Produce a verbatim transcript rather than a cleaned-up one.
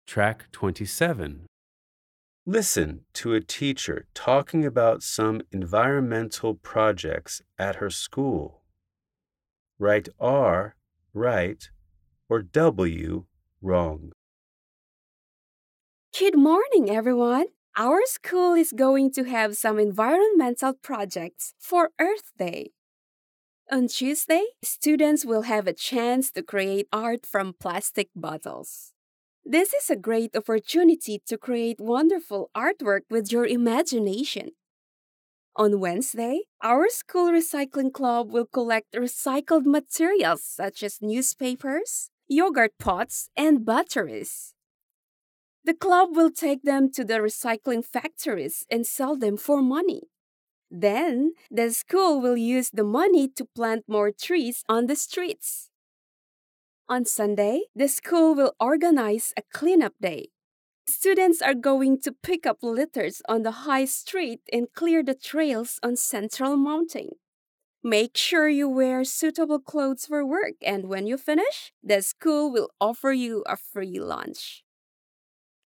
Track twenty-seven. Listen to a teacher talking about some environmental projects at her school. Write R right or W wrong. Good morning, everyone. Our school is going to have some environmental projects for Earth Day. On Tuesday, students will have a chance to create art from plastic bottles. This is a great opportunity to create wonderful artwork with your imagination. On Wednesday, our school recycling club will collect recycled materials such as newspapers, yogurt pots, and batteries. The club will take them to the recycling factories and sell them for money. Then, the school will use the money to plant more trees on the streets. On Sunday, the school will organize a cleanup day. Students are going to pick up litters on the high street and clear the trails on Central Mountain. Make sure you wear suitable clothes for work, and when you finish, the school will offer you a free lunch.